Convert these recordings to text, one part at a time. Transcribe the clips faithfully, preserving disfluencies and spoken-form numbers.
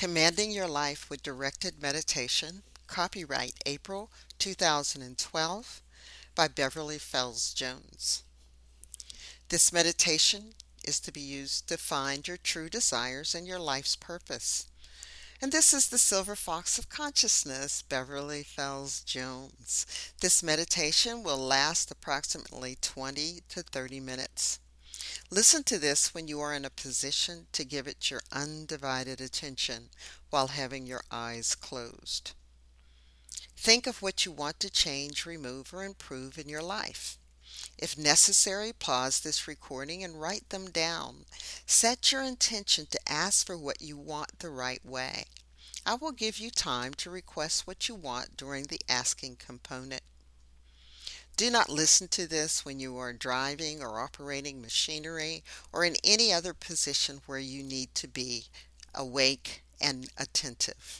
Commanding Your Life with Directed Meditation, copyright April two thousand twelve by Beverly Fells Jones. This meditation is to be used to find your true desires and your life's purpose. And this is the Silver Fox of Consciousness, Beverly Fells Jones. This meditation will last approximately twenty to thirty minutes. Listen to this when you are in a position to give it your undivided attention while having your eyes closed. Think of what you want to change, remove, or improve in your life. If necessary, pause this recording and write them down. Set your intention to ask for what you want the right way. I will give you time to request what you want during the asking component. Do not listen to this when you are driving or operating machinery or in any other position where you need to be awake and attentive.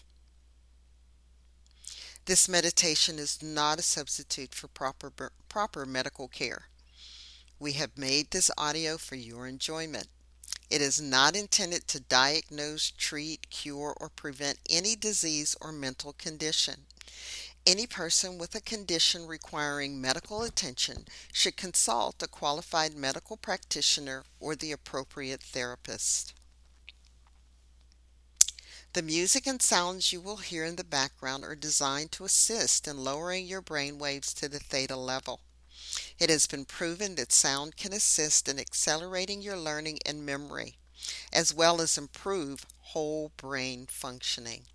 This meditation is not a substitute for proper, proper medical care. We have made this audio for your enjoyment. It is not intended to diagnose, treat, cure, or prevent any disease or mental condition. Any person with a condition requiring medical attention should consult a qualified medical practitioner or the appropriate therapist. The music and sounds you will hear in the background are designed to assist in lowering your brain waves to the theta level. It has been proven that sound can assist in accelerating your learning and memory, as well as improve whole brain functioning.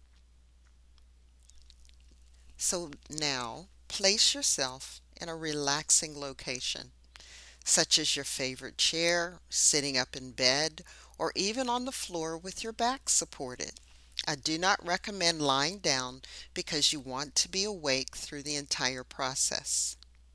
So now, place yourself in a relaxing location, such as your favorite chair, sitting up in bed, or even on the floor with your back supported. I do not recommend lying down because you want to be awake through the entire process.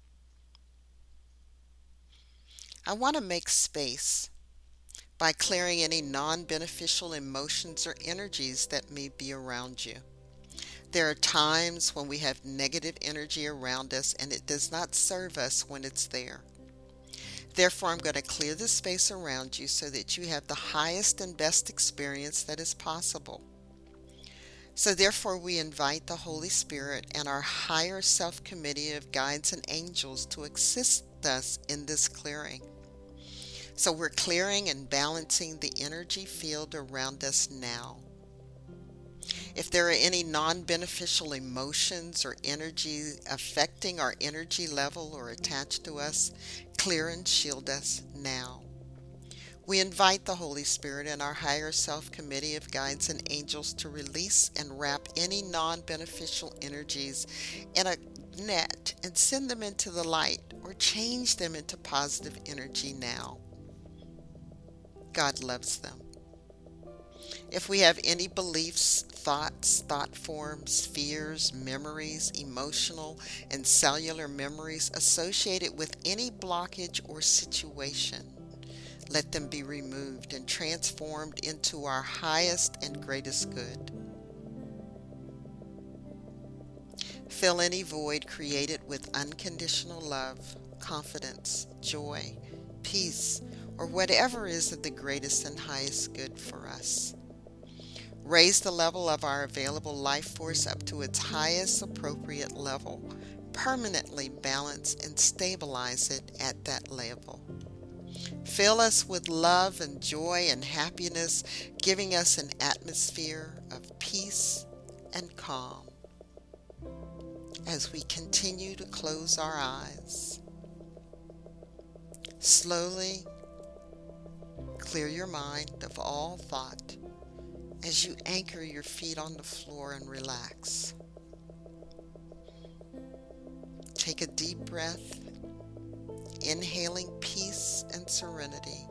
I want to make space by clearing any non-beneficial emotions or energies that may be around you. There are times when we have negative energy around us and it does not serve us when it's there. Therefore, I'm going to clear the space around you so that you have the highest and best experience that is possible. So therefore, we invite the Holy Spirit and our higher self committee of guides and angels to assist us in this clearing. So we're clearing and balancing the energy field around us now. If there are any non-beneficial emotions or energy affecting our energy level or attached to us, clear and shield us now. We invite the Holy Spirit and our higher self committee of guides and angels to release and wrap any non-beneficial energies in a net and send them into the light or change them into positive energy now. God loves them. If we have any beliefs, thoughts, thought forms, fears, memories, emotional and cellular memories associated with any blockage or situation, let them be removed and transformed into our highest and greatest good. Fill any void created with unconditional love, confidence, joy, peace, or whatever is of the greatest and highest good for us. Raise the level of our available life force up to its highest appropriate level. Permanently balance and stabilize it at that level. Fill us with love and joy and happiness, giving us an atmosphere of peace and calm. As we continue to close our eyes, slowly clear your mind of all thought as you anchor your feet on the floor and relax. Take a deep breath, inhaling peace and serenity.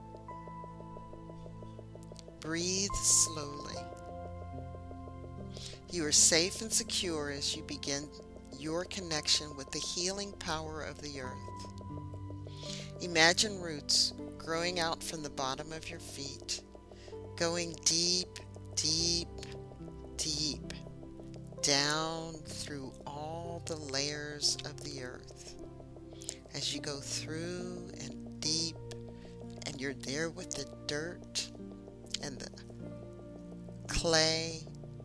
Breathe slowly. You are safe and secure as you begin your connection with the healing power of the earth. Imagine roots growing out from the bottom of your feet, going deep, deep, deep, down through all the layers of the earth. As you go through and deep, and you're there with the dirt and the clay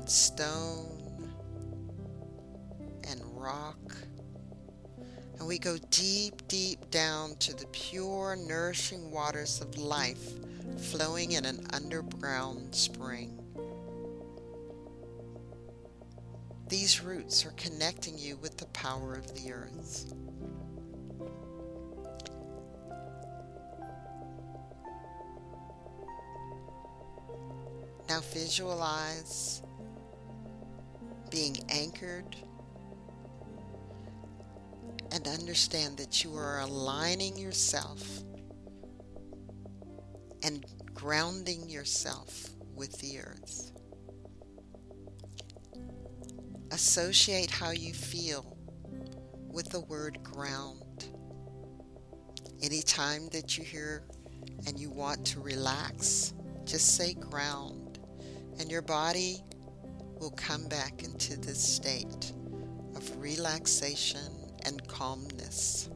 stone and rock. And we go deep, deep down to the pure, nourishing waters of life flowing in an underground spring. These roots are connecting you with the power of the earth. Now visualize being anchored and understand that you are aligning yourself and grounding yourself with the earth. Associate how you feel with the word ground. Anytime that you hear and you want to relax, just say ground, and your body will come back into this state of relaxation and calmness.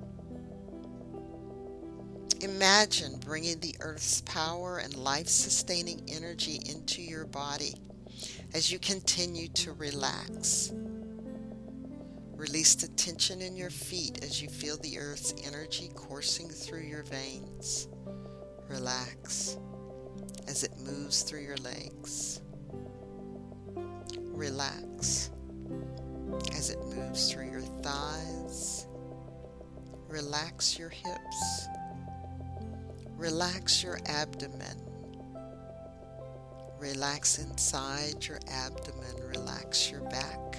Imagine bringing the earth's power and life-sustaining energy into your body as you continue to relax. Release the tension in your feet as you feel the earth's energy coursing through your veins. Relax as it moves through your legs. Relax as it moves through your thighs. Relax your hips. Relax your abdomen. Relax inside your abdomen. Relax your back.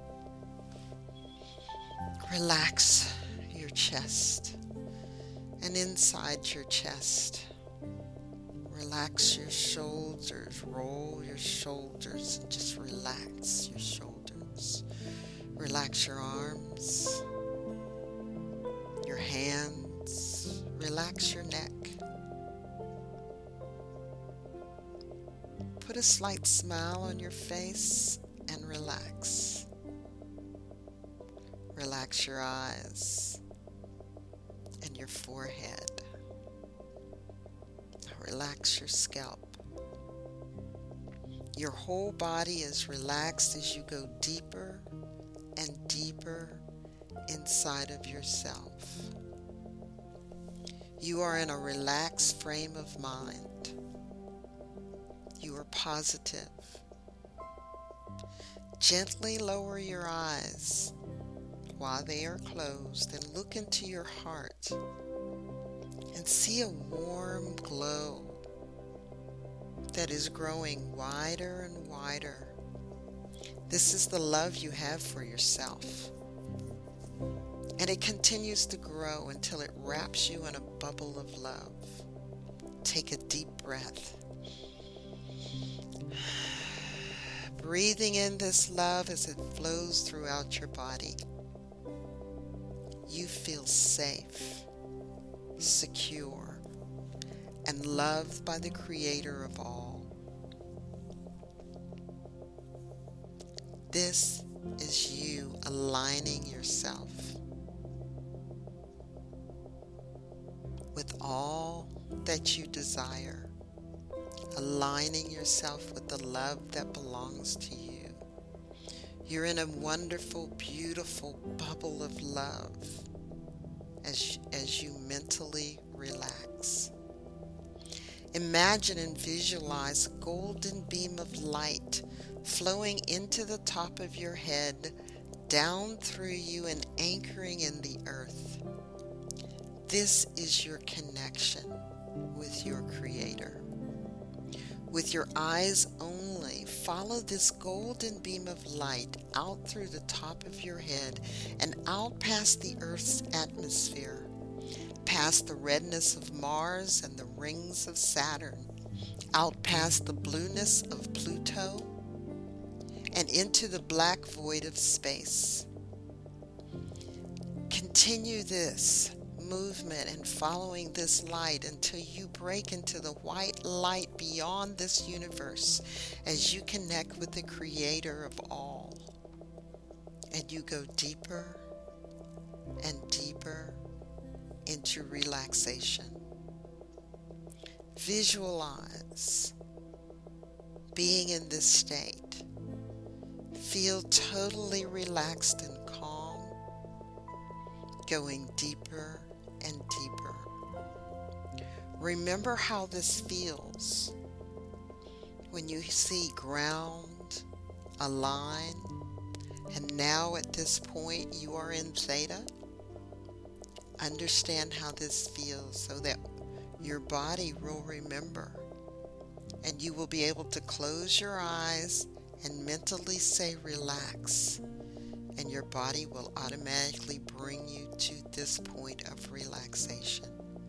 Relax your chest. And inside your chest, relax your shoulders. Roll your shoulders and just relax your shoulders. Relax your arms, your hands. Relax your neck. Put a slight smile on your face and relax. Relax your eyes and your forehead. Relax your scalp. Your whole body is relaxed as you go deeper and deeper inside of yourself. You are in a relaxed frame of mind. You are positive. Gently lower your eyes while they are closed and look into your heart and see a warm glow that is growing wider and wider. This is the love you have for yourself. And it continues to grow until it wraps you in a bubble of love. Take a deep breath. Breathing in this love as it flows throughout your body. You feel safe, secure, and loved by the Creator of all. This is you aligning yourself with all that you desire. Aligning yourself with the love that belongs to you. You're in a wonderful, beautiful bubble of love as, as you mentally relax. Imagine and visualize a golden beam of light flowing into the top of your head, down through you and anchoring in the earth. This is your connection with your Creator. With your eyes only, follow this golden beam of light out through the top of your head and out past the Earth's atmosphere, past the redness of Mars and the rings of Saturn, out past the blueness of Pluto, and into the black void of space. Continue this movement and following this light until you break into the white light beyond this universe as you connect with the Creator of all. And you go deeper and deeper into relaxation. Visualize being in this state Feel totally relaxed and calm, going deeper and deeper. Remember how this feels when you see ground, a line, and now at this point you are in theta. Understand how this feels so that your body will remember, and you will be able to close your eyes and mentally say relax, and your body will automatically bring you to this point of relaxation.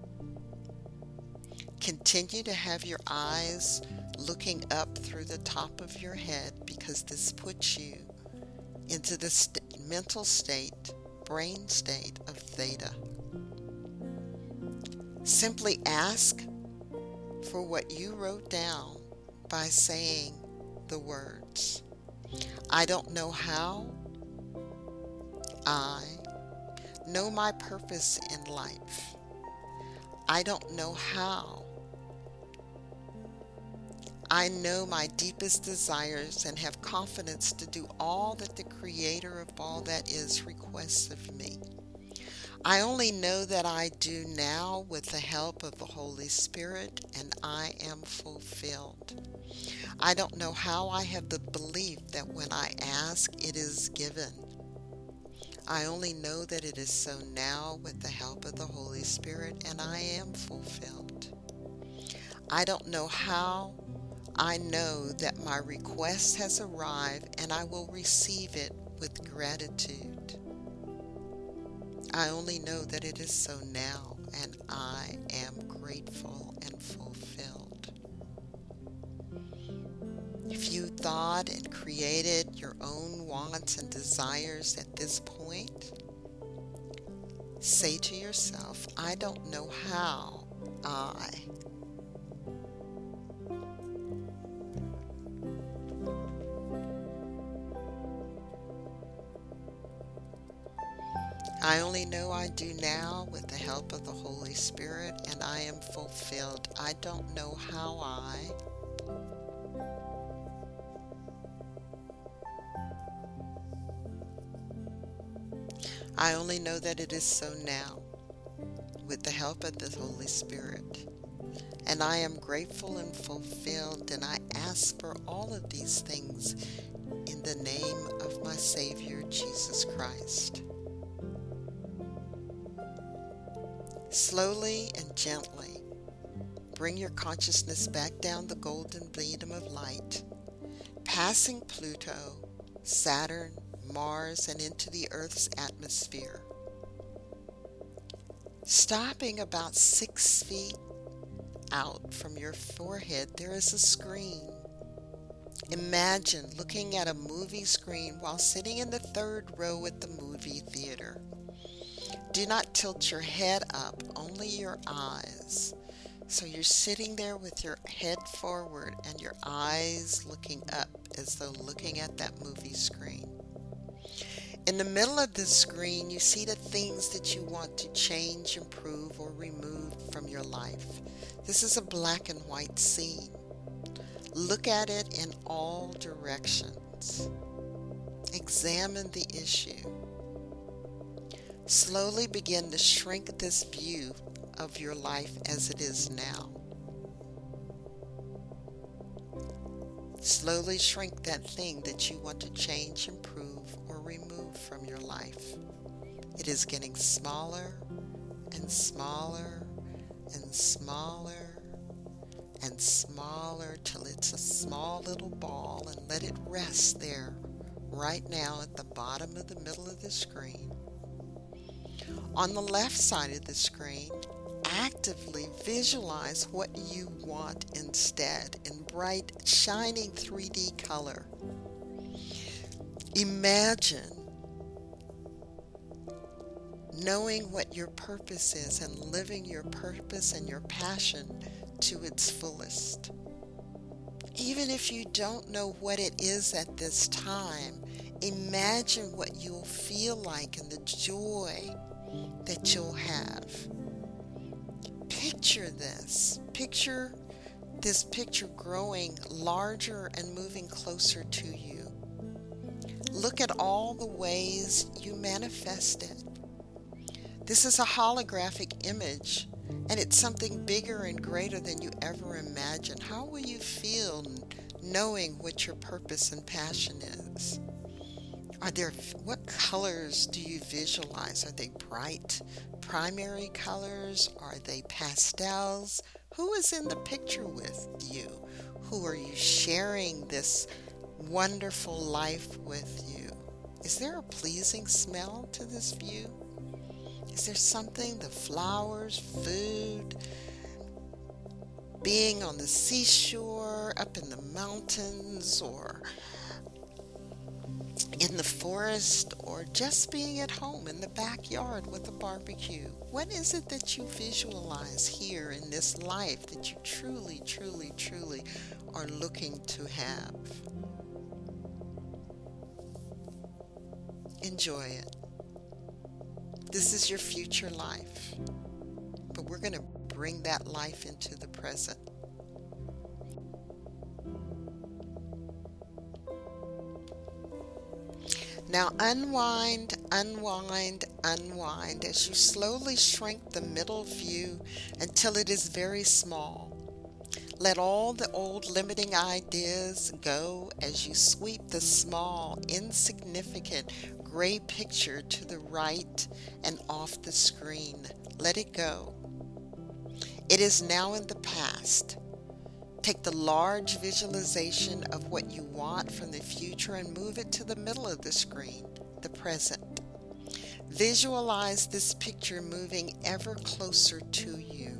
Continue to have your eyes looking up through the top of your head, because this puts you into the st- mental state, brain state of theta. Simply ask for what you wrote down by saying the words, I don't know how I know my purpose in life. I don't know how I know my deepest desires and have confidence to do all that the Creator of all that is requests of me. I only know that I do now with the help of the Holy Spirit, and I am fulfilled. I don't know how I have the belief that when I ask, it is given. I only know that it is so now with the help of the Holy Spirit, and I am fulfilled. I don't know how I know that my request has arrived, and I will receive it with gratitude. I only know that it is so now, and I am grateful and fulfilled. If you thought and created your own wants and desires at this point, say to yourself, I don't know how I I only know I do now with the help of the Holy Spirit, and I am fulfilled. I don't know how I I only know that it is so now with the help of the Holy Spirit. And I am grateful and fulfilled, and I ask for all of these things in the name of my Savior, Jesus Christ. Slowly and gently bring your consciousness back down the golden medium of light, passing Pluto, Saturn, Mars, and into the Earth's atmosphere. Stopping about six feet out from your forehead, there is a screen. Imagine looking at a movie screen while sitting in the third row at the movie theater. Do not tilt your head up, only your eyes. So you're sitting there with your head forward and your eyes looking up as though looking at that movie screen. In the middle of this screen, you see the things that you want to change, improve, or remove from your life. This is a black and white scene. Look at it in all directions. Examine the issue. Slowly begin to shrink this view of your life as it is now. Slowly shrink that thing that you want to change, improve, or remove from your life. It is getting smaller and smaller and smaller and smaller till it's a small little ball, and let it rest there right now at the bottom of the middle of the screen. On the left side of the screen, actively visualize what you want instead in bright, shining three D color. Imagine knowing what your purpose is and living your purpose and your passion to its fullest. Even if you don't know what it is at this time, imagine what you'll feel like and the joy that you'll have. Picture this. Picture this picture growing larger and moving closer to you. Look at all the ways you manifest it. This is a holographic image, and it's something bigger and greater than you ever imagined. How will you feel knowing what your purpose and passion is? Are there, what colors do you visualize? Are they bright primary colors? Are they pastels? Who is in the picture with you? Who are you sharing this wonderful life with you? Is there a pleasing smell to this view? Is there something, the flowers, food, being on the seashore, up in the mountains, or in the forest, or just being at home in the backyard with a barbecue? What is it that you visualize here in this life that you truly, truly, truly are looking to have? Enjoy it. This is your future life, but we're going to bring that life into the present. Now unwind, unwind, unwind as you slowly shrink the middle view until it is very small. Let all the old limiting ideas go as you sweep the small, insignificant gray picture to the right and off the screen. Let it go. It is now in the past. Take the large visualization of what you want from the future and move it to the middle of the screen, the present. Visualize this picture moving ever closer to you.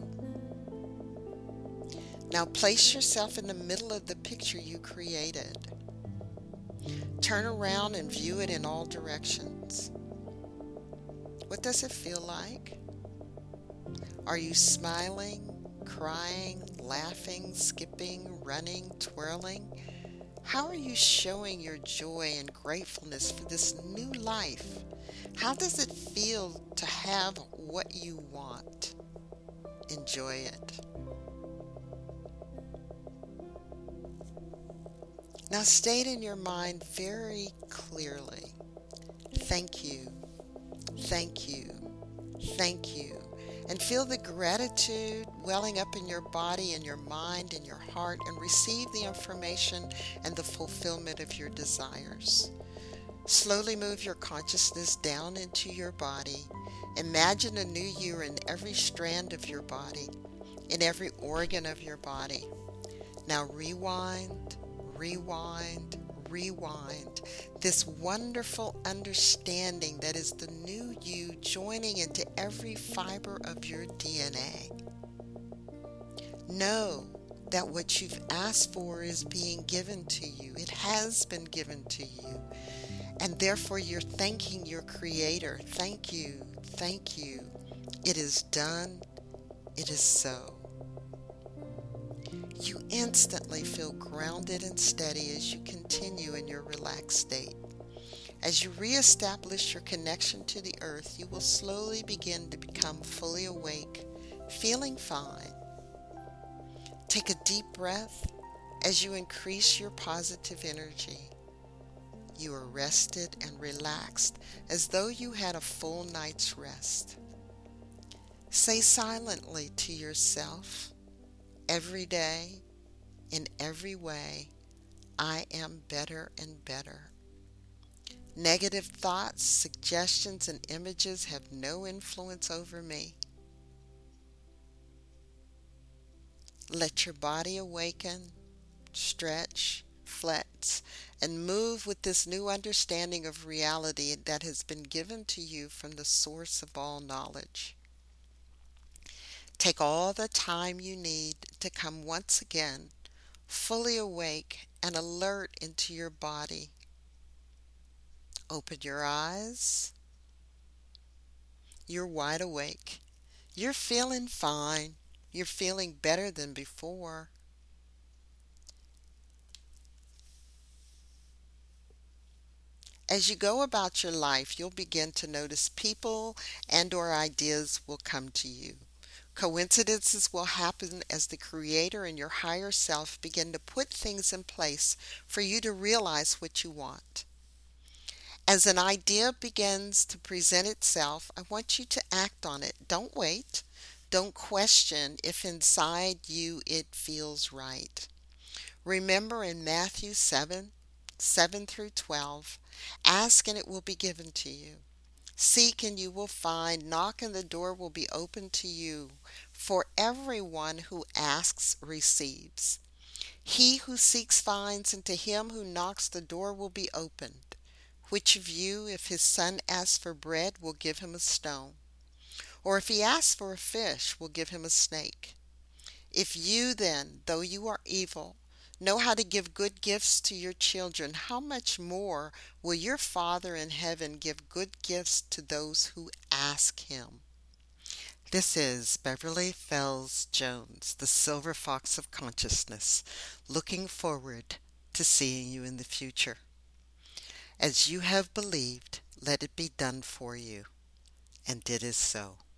Now place yourself in the middle of the picture you created. Turn around and view it in all directions. What does it feel like? Are you smiling, crying, laughing, skipping, running, twirling? How are you showing your joy and gratefulness for this new life? How does it feel to have what you want? Enjoy it. Now state in your mind very clearly, thank you, thank you, thank you. And feel the gratitude welling up in your body and your mind and your heart, and receive the information and the fulfillment of your desires. Slowly move your consciousness down into your body. Imagine a new you in every strand of your body, in every organ of your body. Now rewind, rewind, rewind. This wonderful understanding that is the new you joining into every fiber of your D N A. Know that what you've asked for is being given to you. It has been given to you. And therefore you're thanking your Creator. Thank you, thank you. It is done. It is so. You instantly feel grounded and steady as you continue in your relaxed state. As you reestablish your connection to the earth, you will slowly begin to become fully awake, feeling fine. Take a deep breath as you increase your positive energy. You are rested and relaxed as though you had a full night's rest. Say silently to yourself, every day, in every way, I am better and better. Negative thoughts, suggestions, and images have no influence over me. Let your body awaken, stretch, flex, and move with this new understanding of reality that has been given to you from the source of all knowledge. Take all the time you need to come once again, fully awake and alert into your body. Open your eyes. You're wide awake. You're feeling fine. You're feeling better than before. As you go about your life, you'll begin to notice people and or ideas will come to you. Coincidences will happen as the Creator and your higher self begin to put things in place for you to realize what you want. As an idea begins to present itself, I want you to act on it. Don't wait. Don't question if inside you it feels right. Remember in Matthew seven, seven through twelve, ask and it will be given to you. Seek and you will find. Knock and the door will be opened to you. For everyone who asks receives. He who seeks finds, and to him who knocks the door will be opened. Which of you, if his son asks for bread, will give him a stone? Or if he asks for a fish, will give him a snake? If you then, though you are evil, know how to give good gifts to your children, how much more will your Father in heaven give good gifts to those who ask him? This is Beverly Fells Jones, the Silver Fox of Consciousness, looking forward to seeing you in the future. As you have believed, let it be done for you. And it is so.